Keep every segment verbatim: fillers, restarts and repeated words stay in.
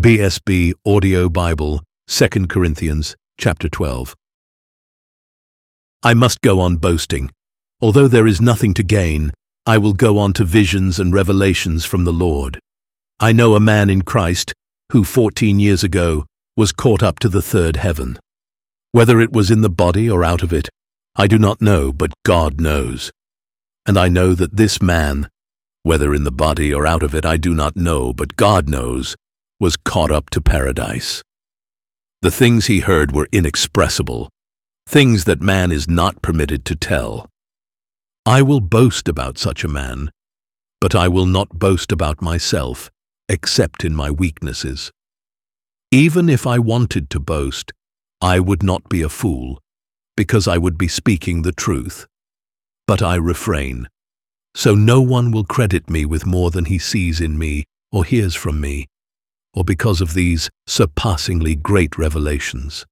B S B Audio Bible, Second Corinthians, chapter twelve. I must go on boasting. Although there is nothing to gain, I will go on to visions and revelations from the Lord. I know a man in Christ who fourteen years ago was caught up to the third heaven. Whether it was in the body or out of it, I do not know, but God knows. And I know that this man, whether in the body or out of it, I do not know, but God knows, was caught up to paradise. The things he heard were inexpressible, things that man is not permitted to tell. I will boast about such a man, but I will not boast about myself, except in my weaknesses. Even if I wanted to boast, I would not be a fool, because I would be speaking the truth. But I refrain, so no one will credit me with more than he sees in me or hears from me, or because of these surpassingly great revelations.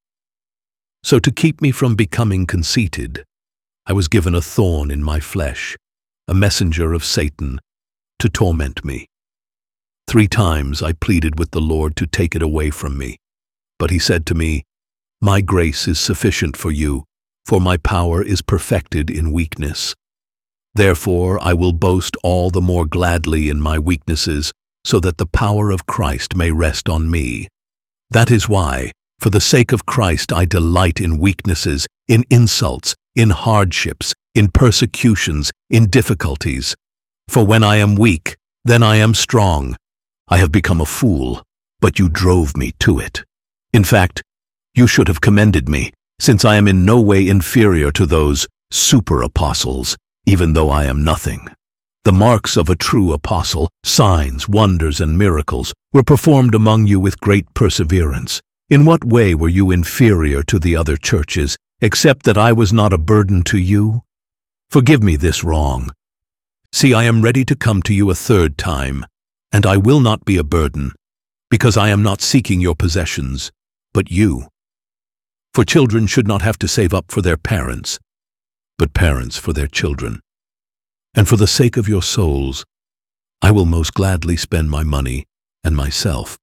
So to keep me from becoming conceited, I was given a thorn in my flesh, a messenger of Satan, to torment me. Three times I pleaded with the Lord to take it away from me, but he said to me, "My grace is sufficient for you, for my power is perfected in weakness. Therefore I will boast all the more gladly in my weaknesses, so that the power of Christ may rest on me. That is why, for the sake of Christ, I delight in weaknesses, in insults, in hardships, in persecutions, in difficulties. For when I am weak, then I am strong. I have become a fool, but you drove me to it. In fact, you should have commended me, since I am in no way inferior to those super-apostles, even though I am nothing. The marks of a true apostle, signs, wonders, and miracles, were performed among you with great perseverance. In what way were you inferior to the other churches, except that I was not a burden to you? Forgive me this wrong. See, I am ready to come to you a third time, and I will not be a burden, because I am not seeking your possessions, but you. For children should not have to save up for their parents, but parents for their children. And for the sake of your souls, I will most gladly spend my money and myself.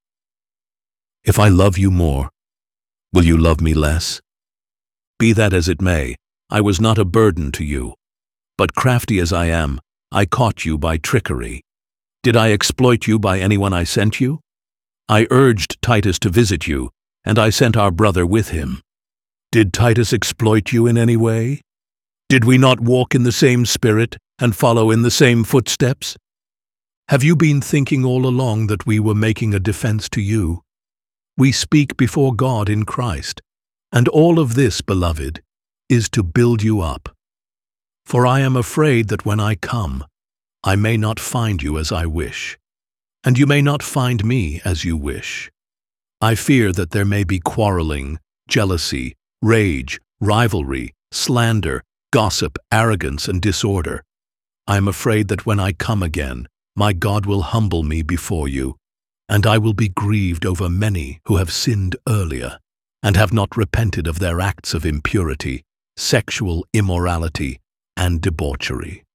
If I love you more, will you love me less? Be that as it may, I was not a burden to you, but crafty as I am, I caught you by trickery. Did I exploit you by anyone I sent you? I urged Titus to visit you, and I sent our brother with him. Did Titus exploit you in any way? Did we not walk in the same spirit and follow in the same footsteps? Have you been thinking all along that we were making a defense to you? We speak before God in Christ, and all of this, beloved, is to build you up. For I am afraid that when I come, I may not find you as I wish, and you may not find me as you wish. I fear that there may be quarreling, jealousy, rage, rivalry, slander, gossip, arrogance, and disorder. I am afraid that when I come again, my God will humble me before you, and I will be grieved over many who have sinned earlier and have not repented of their acts of impurity, sexual immorality, and debauchery.